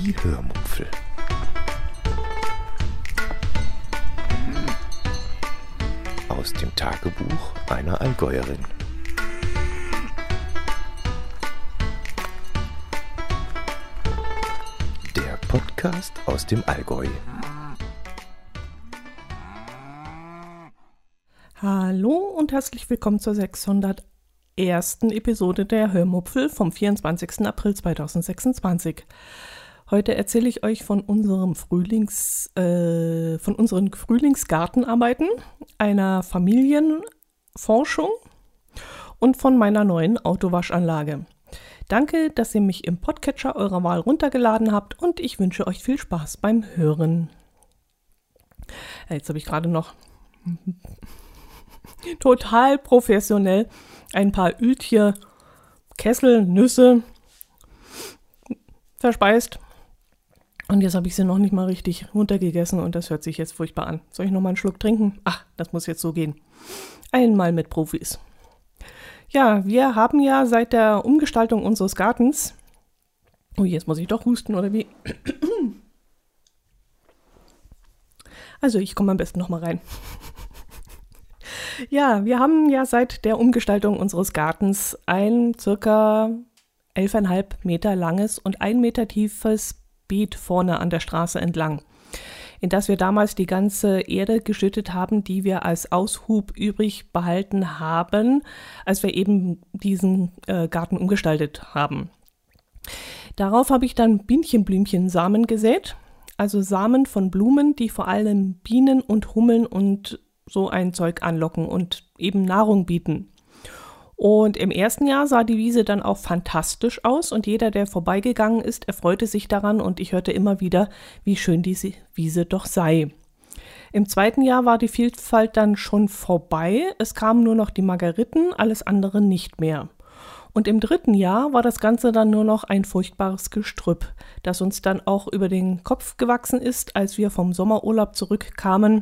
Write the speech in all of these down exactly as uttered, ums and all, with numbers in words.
Die Hörmupfel. Aus dem Tagebuch einer Allgäuerin. Der Podcast aus dem Allgäu. Hallo und herzlich willkommen zur sechshundertersten Episode der Hörmupfel vom vierundzwanzigsten April zweitausendsechsundzwanzig. Heute erzähle ich euch von unserem Frühlings, äh, von unseren Frühlingsgartenarbeiten, einer Familienforschung und von meiner neuen Autowaschanlage. Danke, dass ihr mich im Podcatcher eurer Wahl runtergeladen habt und ich wünsche euch viel Spaß beim Hören. Ja, jetzt habe ich gerade noch total professionell ein paar Öltier, Kessel, Nüsse verspeist. Und jetzt habe ich sie noch nicht mal richtig runtergegessen und das hört sich jetzt furchtbar an. Soll ich noch mal einen Schluck trinken? Ach, das muss jetzt so gehen. Einmal mit Profis. Ja, wir haben ja seit der Umgestaltung unseres Gartens... Oh, jetzt muss ich doch husten, oder wie? Also, ich komme am besten noch mal rein. Ja, wir haben ja seit der Umgestaltung unseres Gartens ein circa elf Komma fünf Meter langes und ein Meter tiefes Beet vorne an der Straße entlang, in das wir damals die ganze Erde geschüttet haben, die wir als Aushub übrig behalten haben, als wir eben diesen äh, Garten umgestaltet haben. Darauf habe ich dann Bienchenblümchensamen gesät, also Samen von Blumen, die vor allem Bienen und Hummeln und so ein Zeug anlocken und eben Nahrung bieten. Und im ersten Jahr sah die Wiese dann auch fantastisch aus und jeder, der vorbeigegangen ist, erfreute sich daran und ich hörte immer wieder, wie schön diese Wiese doch sei. Im zweiten Jahr war die Vielfalt dann schon vorbei, es kamen nur noch die Margeriten, alles andere nicht mehr. Und im dritten Jahr war das Ganze dann nur noch ein furchtbares Gestrüpp, das uns dann auch über den Kopf gewachsen ist, als wir vom Sommerurlaub zurückkamen.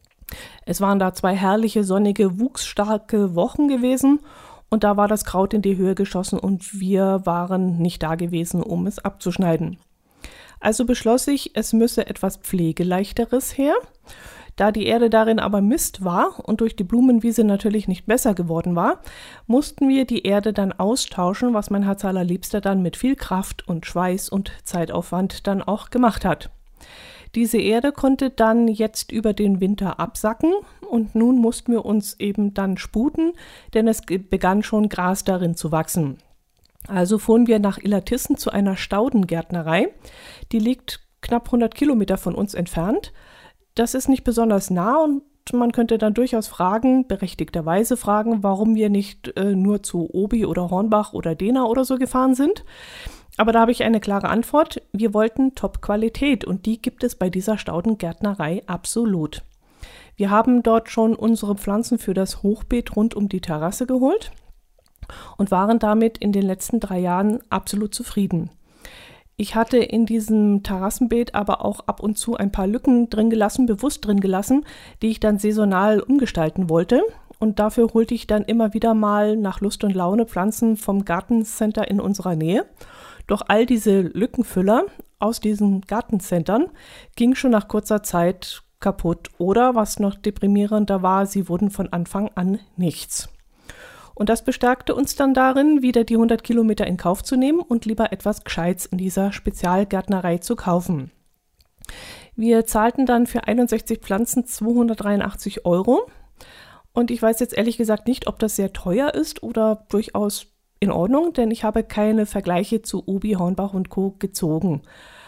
Es waren da zwei herrliche, sonnige, wuchsstarke Wochen gewesen und da war das Kraut in die Höhe geschossen und wir waren nicht da gewesen, um es abzuschneiden. Also beschloss ich, es müsse etwas Pflegeleichteres her. Da die Erde darin aber Mist war und durch die Blumenwiese natürlich nicht besser geworden war, mussten wir die Erde dann austauschen, was mein Herz allerliebster dann mit viel Kraft und Schweiß und Zeitaufwand dann auch gemacht hat. Diese Erde konnte dann jetzt über den Winter absacken und nun mussten wir uns eben dann sputen, denn es begann schon Gras darin zu wachsen. Also fuhren wir nach Illertissen zu einer Staudengärtnerei, die liegt knapp hundert Kilometer von uns entfernt. Das ist nicht besonders nah und man könnte dann durchaus fragen, berechtigterweise fragen, warum wir nicht äh, nur zu Obi oder Hornbach oder Dena oder so gefahren sind. Aber da habe ich eine klare Antwort. Wir wollten Top-Qualität und die gibt es bei dieser Staudengärtnerei absolut. Wir haben dort schon unsere Pflanzen für das Hochbeet rund um die Terrasse geholt und waren damit in den letzten drei Jahren absolut zufrieden. Ich hatte in diesem Terrassenbeet aber auch ab und zu ein paar Lücken drin gelassen, bewusst drin gelassen, die ich dann saisonal umgestalten wollte. Und dafür holte ich dann immer wieder mal nach Lust und Laune Pflanzen vom Gartencenter in unserer Nähe. Doch all diese Lückenfüller aus diesen Gartencentern gingen schon nach kurzer Zeit kaputt oder, was noch deprimierender war, sie wurden von Anfang an nichts. Und das bestärkte uns dann darin, wieder die hundert Kilometer in Kauf zu nehmen und lieber etwas Gescheites in dieser Spezialgärtnerei zu kaufen. Wir zahlten dann für einundsechzig Pflanzen zweihundertdreiundachtzig Euro und ich weiß jetzt ehrlich gesagt nicht, ob das sehr teuer ist oder durchaus in Ordnung, denn ich habe keine Vergleiche zu Obi, Hornbach und Co. gezogen.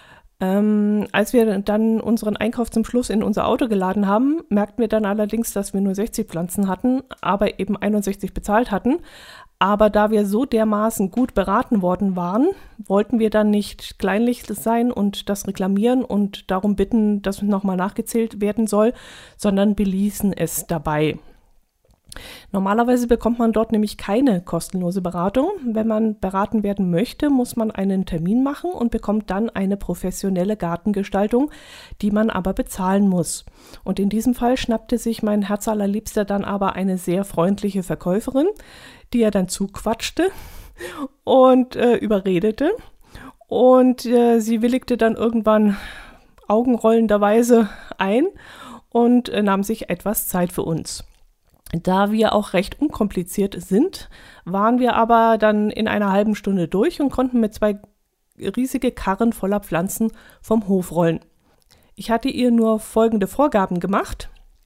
Ähm, als wir dann unseren Einkauf zum Schluss in unser Auto geladen haben, merkten wir dann allerdings, dass wir nur sechzig Pflanzen hatten, aber eben einundsechzig bezahlt hatten. Aber da wir so dermaßen gut beraten worden waren, wollten wir dann nicht kleinlich sein und das reklamieren und darum bitten, dass nochmal nachgezählt werden soll, sondern beließen es dabei. Normalerweise bekommt man dort nämlich keine kostenlose Beratung. Wenn man beraten werden möchte, muss man einen Termin machen und bekommt dann eine professionelle Gartengestaltung, die man aber bezahlen muss. Und in diesem Fall schnappte sich mein Herzallerliebster dann aber eine sehr freundliche Verkäuferin, die er dann zuquatschte und äh, überredete. Und äh, sie willigte dann irgendwann augenrollenderweise ein und äh, nahm sich etwas Zeit für uns. Da wir auch recht unkompliziert sind, waren wir aber dann in einer halben Stunde durch und konnten mit zwei riesige Karren voller Pflanzen vom Hof rollen. Ich hatte ihr nur folgende Vorgaben gemacht.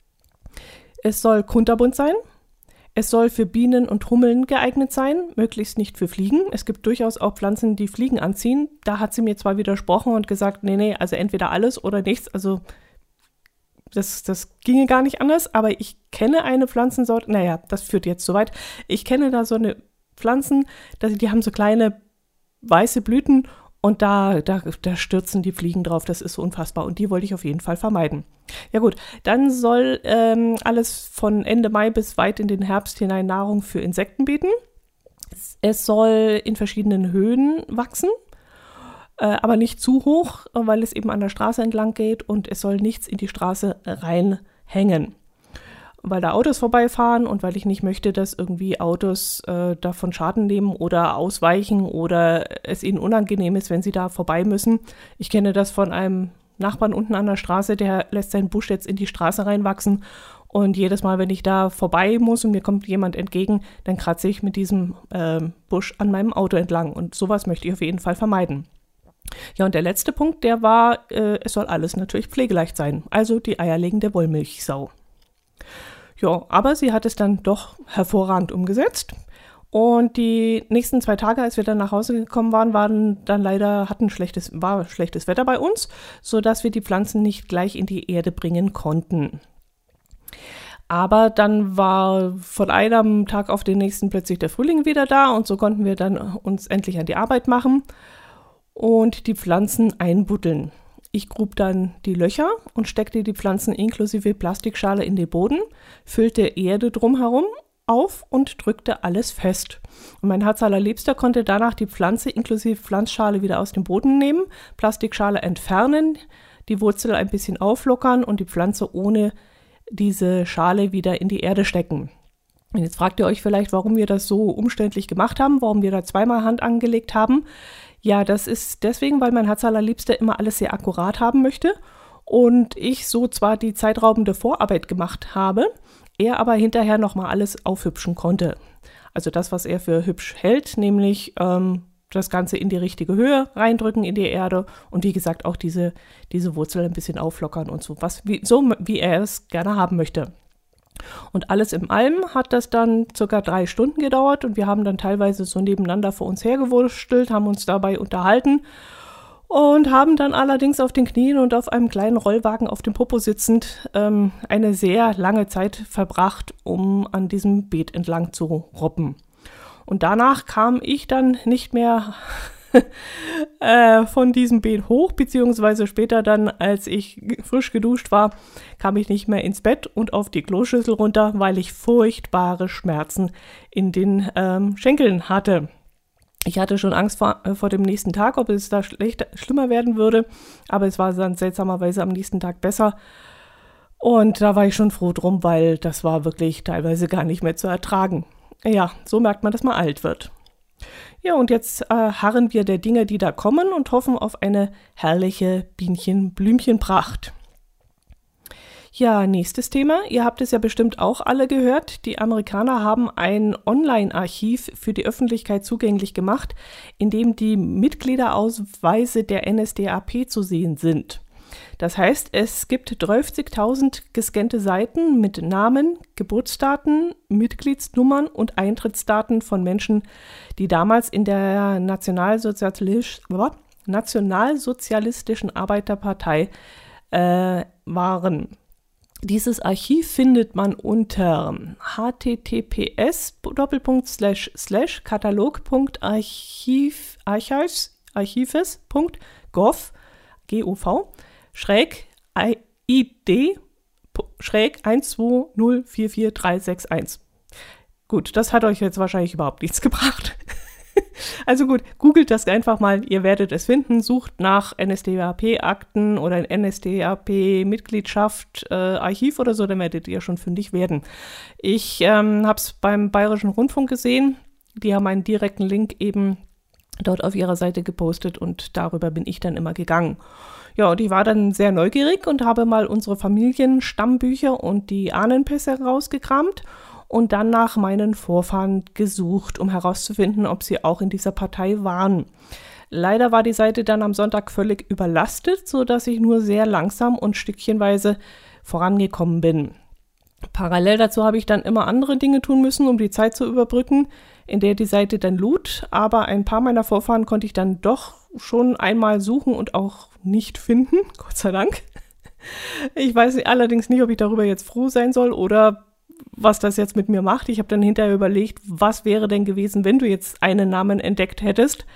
Es soll kunterbunt sein. Es soll für Bienen und Hummeln geeignet sein, möglichst nicht für Fliegen. Es gibt durchaus auch Pflanzen, die Fliegen anziehen. Da hat sie mir zwar widersprochen und gesagt, nee, nee, also entweder alles oder nichts. Also das, das ginge gar nicht anders. Aber ich kenne eine Pflanzensorte, naja, das führt jetzt zu weit. Ich kenne da so eine Pflanzen, die haben so kleine weiße Blüten und da, da, da stürzen die Fliegen drauf. Das ist so unfassbar und die wollte ich auf jeden Fall vermeiden. Ja gut, dann soll ähm, alles von Ende Mai bis weit in den Herbst hinein Nahrung für Insekten bieten. Es soll in verschiedenen Höhen wachsen, äh, aber nicht zu hoch, weil es eben an der Straße entlang geht und es soll nichts in die Straße reinhängen. Weil da Autos vorbeifahren und weil ich nicht möchte, dass irgendwie Autos äh, davon Schaden nehmen oder ausweichen oder es ihnen unangenehm ist, wenn sie da vorbei müssen. Ich kenne das von einem Nachbarn unten an der Straße, der lässt seinen Busch jetzt in die Straße reinwachsen und jedes Mal, wenn ich da vorbei muss und mir kommt jemand entgegen, dann kratze ich mit diesem äh, Busch an meinem Auto entlang und sowas möchte ich auf jeden Fall vermeiden. Ja, und der letzte Punkt, der war, äh, es soll alles natürlich pflegeleicht sein, also die eierlegende Wollmilchsau. Ja, aber sie hat es dann doch hervorragend umgesetzt. Und die nächsten zwei Tage, als wir dann nach Hause gekommen waren, waren dann leider, hatten schlechtes, war schlechtes Wetter bei uns, sodass wir die Pflanzen nicht gleich in die Erde bringen konnten. Aber dann war von einem Tag auf den nächsten plötzlich der Frühling wieder da und so konnten wir dann uns endlich an die Arbeit machen und die Pflanzen einbuddeln. Ich grub dann die Löcher und steckte die Pflanzen inklusive Plastikschale in den Boden, füllte Erde drumherum auf und drückte alles fest. Und mein Herz allerliebster konnte danach die Pflanze inklusive Pflanzschale wieder aus dem Boden nehmen, Plastikschale entfernen, die Wurzel ein bisschen auflockern und die Pflanze ohne diese Schale wieder in die Erde stecken. Und jetzt fragt ihr euch vielleicht, warum wir das so umständlich gemacht haben, warum wir da zweimal Hand angelegt haben. Ja, das ist deswegen, weil mein Herz allerliebster immer alles sehr akkurat haben möchte und ich so zwar die zeitraubende Vorarbeit gemacht habe, er aber hinterher nochmal alles aufhübschen konnte. Also das, was er für hübsch hält, nämlich ähm, das Ganze in die richtige Höhe reindrücken in die Erde und wie gesagt auch diese, diese Wurzel ein bisschen auflockern und so, was, wie, so wie er es gerne haben möchte. Und alles im allem hat das dann circa drei Stunden gedauert und wir haben dann teilweise so nebeneinander vor uns hergewurstelt, haben uns dabei unterhalten und haben dann allerdings auf den Knien und auf einem kleinen Rollwagen auf dem Popo sitzend ähm, eine sehr lange Zeit verbracht, um an diesem Beet entlang zu robben. Und danach kam ich dann nicht mehr äh, von diesem Beet hoch, beziehungsweise später dann, als ich frisch geduscht war, kam ich nicht mehr ins Bett und auf die Kloschüssel runter, weil ich furchtbare Schmerzen in den ähm, Schenkeln hatte. Ich hatte schon Angst vor, äh, vor dem nächsten Tag, ob es da schlechter, schlimmer werden würde, aber es war dann seltsamerweise am nächsten Tag besser. Und da war ich schon froh drum, weil das war wirklich teilweise gar nicht mehr zu ertragen. Ja, so merkt man, dass man alt wird. Ja, und jetzt äh, harren wir der Dinge, die da kommen und hoffen auf eine herrliche Bienchen-Blümchenpracht. Ja, nächstes Thema. Ihr habt es ja bestimmt auch alle gehört. Die Amerikaner haben ein Online-Archiv für die Öffentlichkeit zugänglich gemacht, in dem die Mitgliederausweise der N S D A P zu sehen sind. Das heißt, es gibt dreißigtausend gescannte Seiten mit Namen, Geburtsdaten, Mitgliedsnummern und Eintrittsdaten von Menschen, die damals in der Nationalsozialistisch, Nationalsozialistischen Arbeiterpartei äh, waren. Dieses Archiv findet man unter h t t p s doppelpunkt slash slash katalog punkt archives punkt gov schräg I D schräg eins zwei null vier vier drei sechs eins. Gut, das hat euch jetzt wahrscheinlich überhaupt nichts gebracht. Also gut, googelt das einfach mal, ihr werdet es finden, sucht nach N S D A P-Akten oder N S D A P-Mitgliedschaft, äh, Archiv oder so, dann werdet ihr schon fündig werden. Ich ähm, habe es beim Bayerischen Rundfunk gesehen, die haben einen direkten Link eben dort auf ihrer Seite gepostet und darüber bin ich dann immer gegangen. Ja, und ich war dann sehr neugierig und habe mal unsere Familienstammbücher und die Ahnenpässe rausgekramt und dann nach meinen Vorfahren gesucht, um herauszufinden, ob sie auch in dieser Partei waren. Leider war die Seite dann am Sonntag völlig überlastet, sodass ich nur sehr langsam und stückchenweise vorangekommen bin. Parallel dazu habe ich dann immer andere Dinge tun müssen, um die Zeit zu überbrücken, in der die Seite dann lud, aber ein paar meiner Vorfahren konnte ich dann doch schon einmal suchen und auch nicht finden, Gott sei Dank. Ich weiß allerdings nicht, ob ich darüber jetzt froh sein soll oder was das jetzt mit mir macht. Ich habe dann hinterher überlegt, was wäre denn gewesen, wenn du jetzt einen Namen entdeckt hättest.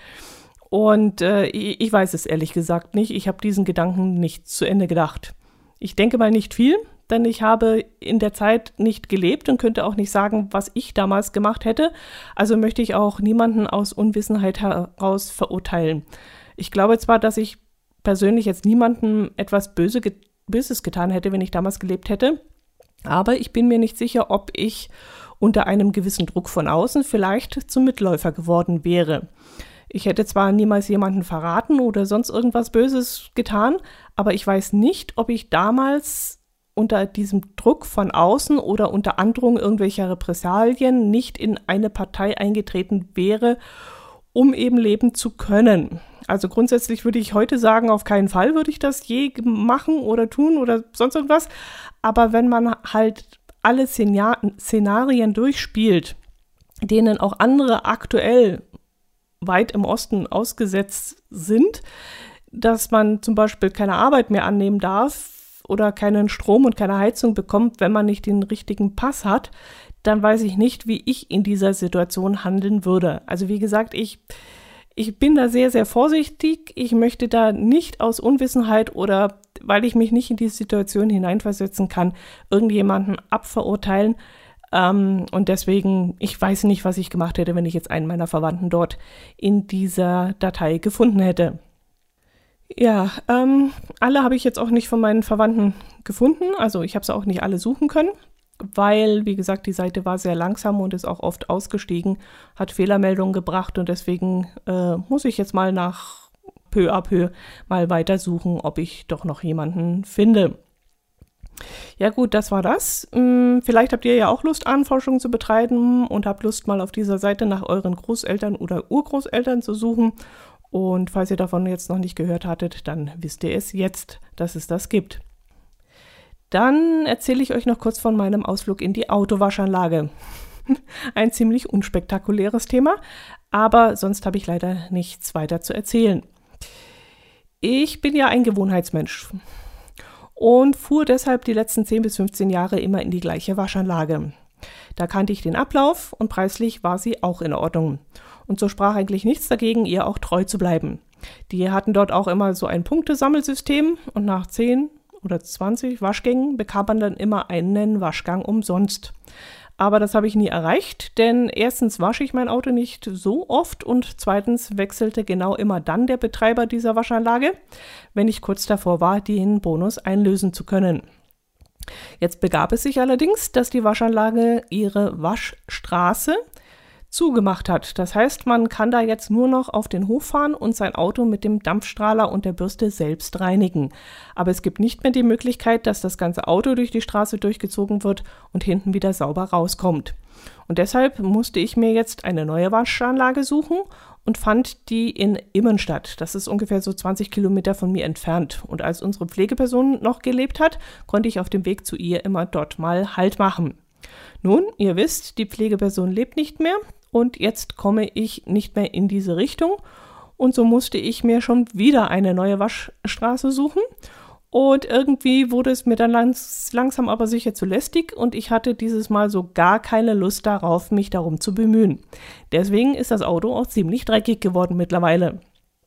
Und äh, ich weiß es ehrlich gesagt nicht. Ich habe diesen Gedanken nicht zu Ende gedacht. Ich denke mal nicht viel, denn ich habe in der Zeit nicht gelebt und könnte auch nicht sagen, was ich damals gemacht hätte. Also möchte ich auch niemanden aus Unwissenheit heraus verurteilen. Ich glaube zwar, dass ich persönlich jetzt niemandem etwas Böse, Böses getan hätte, wenn ich damals gelebt hätte, aber ich bin mir nicht sicher, ob ich unter einem gewissen Druck von außen vielleicht zum Mitläufer geworden wäre. Ich hätte zwar niemals jemanden verraten oder sonst irgendwas Böses getan, aber ich weiß nicht, ob ich damals unter diesem Druck von außen oder unter Androhung irgendwelcher Repressalien nicht in eine Partei eingetreten wäre, um eben leben zu können. Also grundsätzlich würde ich heute sagen, auf keinen Fall würde ich das je machen oder tun oder sonst irgendwas. Aber wenn man halt alle Szenarien durchspielt, denen auch andere aktuell weit im Osten ausgesetzt sind, dass man zum Beispiel keine Arbeit mehr annehmen darf oder keinen Strom und keine Heizung bekommt, wenn man nicht den richtigen Pass hat, dann weiß ich nicht, wie ich in dieser Situation handeln würde. Also wie gesagt, ich, ich bin da sehr, sehr vorsichtig. Ich möchte da nicht aus Unwissenheit oder weil ich mich nicht in die Situation hineinversetzen kann, irgendjemanden abverurteilen. Ähm, und deswegen, ich weiß nicht, was ich gemacht hätte, wenn ich jetzt einen meiner Verwandten dort in dieser Datei gefunden hätte. Ja, ähm, alle habe ich jetzt auch nicht von meinen Verwandten gefunden. Also ich habe sie auch nicht alle suchen können, weil, wie gesagt, die Seite war sehr langsam und ist auch oft ausgestiegen, hat Fehlermeldungen gebracht und deswegen äh, muss ich jetzt mal nach peu à peu mal weiter suchen, ob ich doch noch jemanden finde. Ja gut, das war das. Vielleicht habt ihr ja auch Lust, Ahnenforschung zu betreiben und habt Lust, mal auf dieser Seite nach euren Großeltern oder Urgroßeltern zu suchen. Und falls ihr davon jetzt noch nicht gehört hattet, dann wisst ihr es jetzt, dass es das gibt. Dann erzähle ich euch noch kurz von meinem Ausflug in die Autowaschanlage. Ein ziemlich unspektakuläres Thema, aber sonst habe ich leider nichts weiter zu erzählen. Ich bin ja ein Gewohnheitsmensch und fuhr deshalb die letzten zehn bis fünfzehn Jahre immer in die gleiche Waschanlage. Da kannte ich den Ablauf und preislich war sie auch in Ordnung. Und so sprach eigentlich nichts dagegen, ihr auch treu zu bleiben. Die hatten dort auch immer so ein Punktesammelsystem und nach zehn oder zwanzig Waschgängen bekam man dann immer einen Waschgang umsonst. Aber das habe ich nie erreicht, denn erstens wasche ich mein Auto nicht so oft und zweitens wechselte genau immer dann der Betreiber dieser Waschanlage, wenn ich kurz davor war, den Bonus einlösen zu können. Jetzt begab es sich allerdings, dass die Waschanlage ihre Waschstraße zugemacht hat. Das heißt, man kann da jetzt nur noch auf den Hof fahren und sein Auto mit dem Dampfstrahler und der Bürste selbst reinigen. Aber es gibt nicht mehr die Möglichkeit, dass das ganze Auto durch die Straße durchgezogen wird und hinten wieder sauber rauskommt. Und deshalb musste ich mir jetzt eine neue Waschanlage suchen und fand die in Immenstadt. Das ist ungefähr so zwanzig Kilometer von mir entfernt. Und als unsere Pflegeperson noch gelebt hat, konnte ich auf dem Weg zu ihr immer dort mal Halt machen. Nun, ihr wisst, die Pflegeperson lebt nicht mehr. Und jetzt komme ich nicht mehr in diese Richtung und so musste ich mir schon wieder eine neue Waschstraße suchen und irgendwie wurde es mir dann langs- langsam aber sicher zu lästig und ich hatte dieses Mal so gar keine Lust darauf, mich darum zu bemühen. Deswegen ist das Auto auch ziemlich dreckig geworden mittlerweile.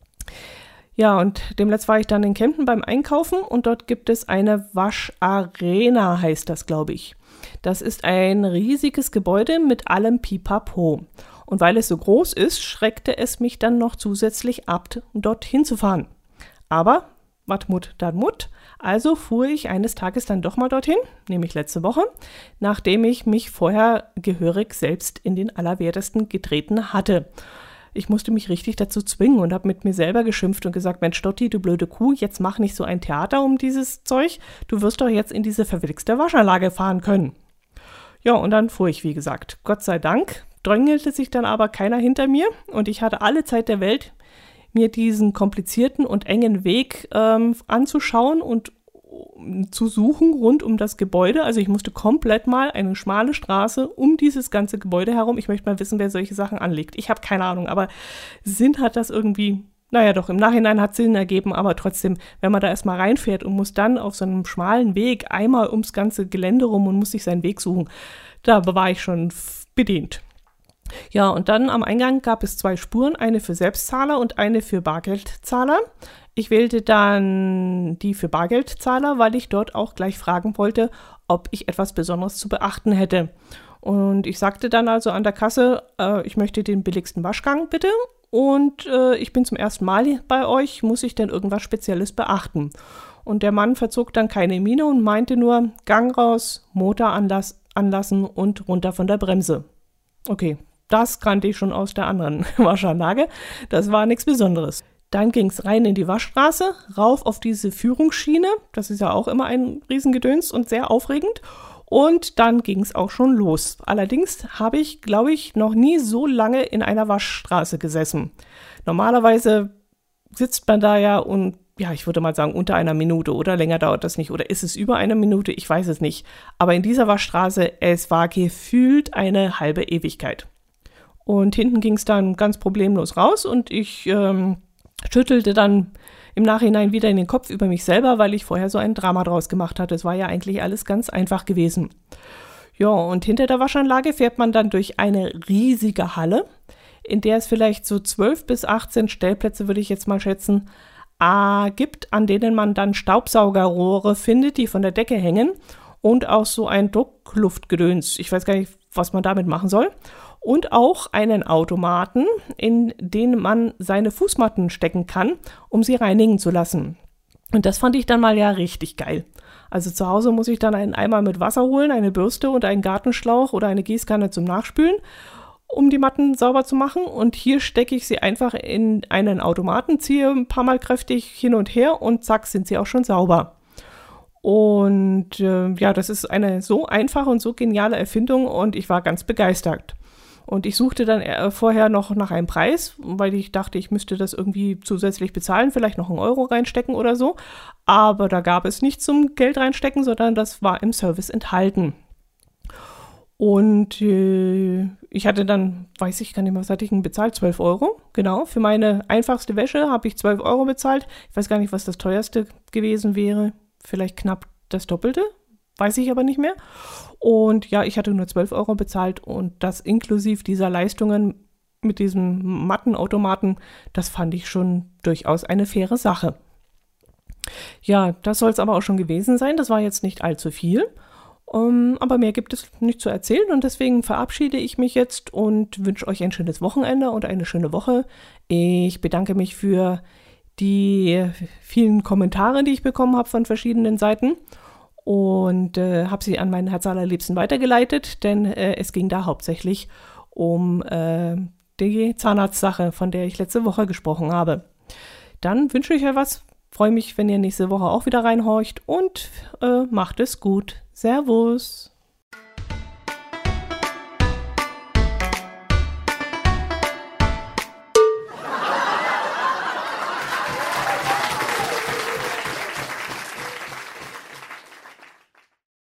Ja, und demnächst war ich dann in Kempten beim Einkaufen und dort gibt es eine Wascharena, heißt das, glaube ich. Das ist ein riesiges Gebäude mit allem Pipapo. Und weil es so groß ist, schreckte es mich dann noch zusätzlich ab, dorthin zu fahren. Aber, wat Mut, dat Mut. Also fuhr ich eines Tages dann doch mal dorthin, nämlich letzte Woche, nachdem ich mich vorher gehörig selbst in den Allerwertesten getreten hatte. ich musste mich richtig dazu zwingen und habe mit mir selber geschimpft und gesagt, Mensch Dotti, du blöde Kuh, jetzt mach nicht so ein Theater um dieses Zeug. Du wirst doch jetzt in diese verwichste Waschanlage fahren können. Ja, und dann fuhr ich, wie gesagt. Gott sei Dank drängelte sich dann aber keiner hinter mir und ich hatte alle Zeit der Welt, mir diesen komplizierten und engen Weg ähm, anzuschauen und zu suchen rund um das Gebäude. Also ich musste komplett mal eine schmale Straße um dieses ganze Gebäude herum. Ich möchte mal wissen, wer solche Sachen anlegt. Ich habe keine Ahnung, aber Sinn hat das irgendwie, naja doch, im Nachhinein hat Sinn ergeben, aber trotzdem, wenn man da erstmal reinfährt und muss dann auf so einem schmalen Weg einmal ums ganze Gelände rum und muss sich seinen Weg suchen, da war ich schon bedient. Ja, und dann am Eingang gab es zwei Spuren, eine für Selbstzahler und eine für Bargeldzahler. Ich wählte dann die für Bargeldzahler, weil ich dort auch gleich fragen wollte, ob ich etwas Besonderes zu beachten hätte. Und ich sagte dann also an der Kasse, äh, ich möchte den billigsten Waschgang bitte und äh, ich bin zum ersten Mal bei euch, muss ich denn irgendwas Spezielles beachten? Und der Mann verzog dann keine Miene und meinte nur, Gang raus, Motor anlass, anlassen und runter von der Bremse. Okay, das kannte ich schon aus der anderen Waschanlage, das war nichts Besonderes. Dann ging es rein in die Waschstraße, rauf auf diese Führungsschiene. Das ist ja auch immer ein Riesengedöns und sehr aufregend. Und dann ging es auch schon los. Allerdings habe ich, glaube ich, noch nie so lange in einer Waschstraße gesessen. Normalerweise sitzt man da ja und, ja, ich würde mal sagen, unter einer Minute oder länger dauert das nicht. Oder ist es über eine Minute? Ich weiß es nicht. Aber in dieser Waschstraße, es war gefühlt eine halbe Ewigkeit. Und hinten ging es dann ganz problemlos raus und ich ähm, schüttelte dann im Nachhinein wieder in den Kopf über mich selber, weil ich vorher so ein Drama draus gemacht hatte. Es war ja eigentlich alles ganz einfach gewesen. Ja, und hinter der Waschanlage fährt man dann durch eine riesige Halle, in der es vielleicht so zwölf bis achtzehn Stellplätze, würde ich jetzt mal schätzen, äh, gibt, an denen man dann Staubsaugerrohre findet, die von der Decke hängen und auch so ein Druckluftgedöns. Ich weiß gar nicht, was man damit machen soll. Und auch einen Automaten, in den man seine Fußmatten stecken kann, um sie reinigen zu lassen. Und das fand ich dann mal ja richtig geil. Also zu Hause muss ich dann einen Eimer mit Wasser holen, eine Bürste und einen Gartenschlauch oder eine Gießkanne zum Nachspülen, um die Matten sauber zu machen. Und hier stecke ich sie einfach in einen Automaten, ziehe ein paar Mal kräftig hin und her und zack, sind sie auch schon sauber. Und äh, ja, das ist eine so einfache und so geniale Erfindung und ich war ganz begeistert. Und ich suchte dann vorher noch nach einem Preis, weil ich dachte, ich müsste das irgendwie zusätzlich bezahlen, vielleicht noch einen Euro reinstecken oder so. Aber da gab es nichts zum Geld reinstecken, sondern das war im Service enthalten. Und äh, ich hatte dann, weiß ich gar nicht mehr, was hatte ich denn bezahlt? zwölf Euro, genau. Für meine einfachste Wäsche habe ich zwölf Euro bezahlt. Ich weiß gar nicht, was das teuerste gewesen wäre. Vielleicht knapp das Doppelte. Weiß ich aber nicht mehr. Und ja, ich hatte nur zwölf Euro bezahlt und das inklusive dieser Leistungen mit diesem Mattenautomaten, das fand ich schon durchaus eine faire Sache. Ja, das soll es aber auch schon gewesen sein. Das war jetzt nicht allzu viel. Um, aber mehr gibt es nicht zu erzählen und deswegen verabschiede ich mich jetzt und wünsche euch ein schönes Wochenende und eine schöne Woche. Ich bedanke mich für die vielen Kommentare, die ich bekommen habe von verschiedenen Seiten. Und äh, habe sie an meinen Herz allerliebsten weitergeleitet, denn äh, es ging da hauptsächlich um äh, die Zahnarztsache, von der ich letzte Woche gesprochen habe. Dann wünsche ich euch was, freue mich, wenn ihr nächste Woche auch wieder reinhorcht und äh, macht es gut. Servus!